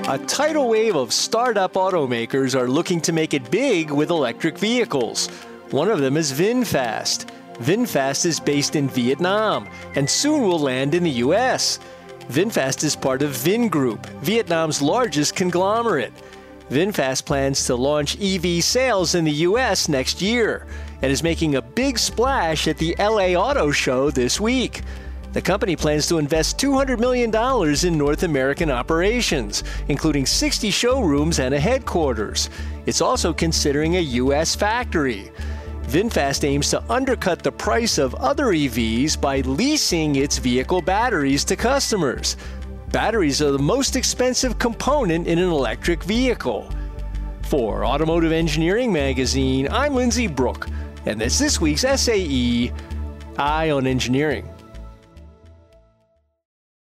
A tidal wave of startup automakers are looking to make it big with electric vehicles. One of them is VinFast. VinFast is based in Vietnam and soon will land in the U.S. VinFast is part of Vingroup, Vietnam's largest conglomerate. VinFast plans to launch EV sales in the U.S. next year and is making a big splash at the LA Auto Show this week. The company plans to invest $200 million in North American operations, including 60 showrooms and a headquarters. It's also considering a U.S. factory. VinFast aims to undercut the price of other EVs by leasing its vehicle batteries to customers. Batteries are the most expensive component in an electric vehicle. For Automotive Engineering Magazine, I'm Lindsay Brooke, and that's this week's SAE Eye on Engineering.